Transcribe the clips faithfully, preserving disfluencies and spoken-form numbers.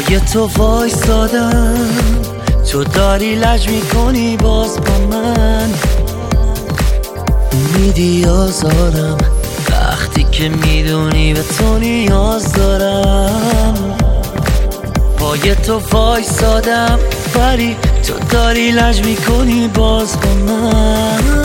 پای تو وایسادم، تو داری لج میکنی باز با من، میدی آزارم وقتی که میدونی به تو نیاز دارم. پای تو وایسادم ولی تو داری لج میکنی باز با من،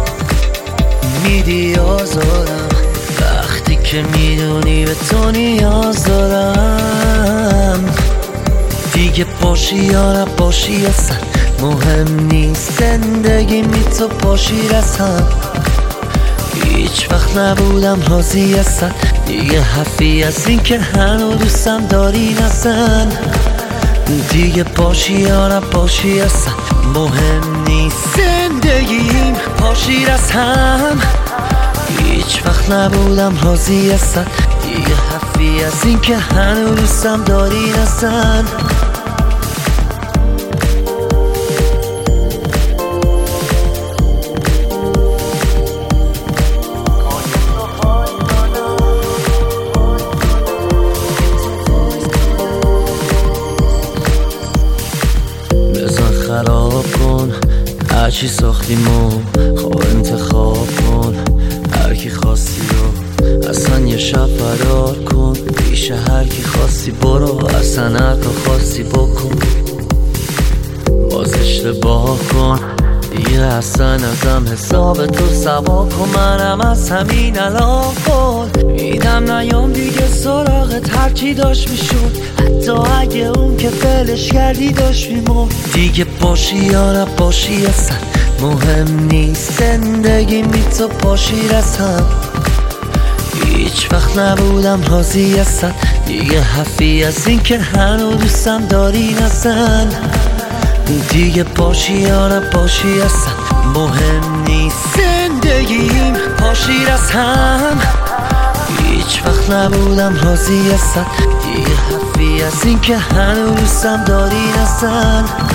میدی آزارم وقتی که میدونی به تو نیاز دارم. دیگه باشی یا نباشی اصلا مهم نیست، زندگی می تو باشی رسم. هیچ وقت نبودم راضی اصلا، دیگه حرفی از این که هنو دوستم داری نزن. دیگه باشی یا نباشی اصلا مهم نیست، زندگیم پاشی رسم. هیچ وقت نبودم راضی اصلا، دیگه حرفی از این که هنو دوستم داری نزن. خراب کن هرچی ساختیم و خواه انتخاب کن، هر کی خواستی رو اصلا یه شب فرار کن، پیش هر کی خواستی برو، اصلا هر کار خواستی بکن. باز اشتباه کن دیگه اصلا ازم حساب تو سوا کن، منم از همین الان قول میدم نیام دیگه سراغت، هرچی داشت میشد حتی اگه اون که فلش کردی داشت میمون. دیگه باشی یا نباشی اصلا مهم نیست، زندگی می تو باشی رسم. هیچ وقت نبودم راضی اصلا، دیگه حرفی از این که هنو دوستم داری نزن. دیگه باشی یا نباشی اصلا مهم نیست، زندگیم پاشی رسم. هیچ وقت نبودم راضی اصلا، دیگه حرفی از این که هنو دوستم داری نزن.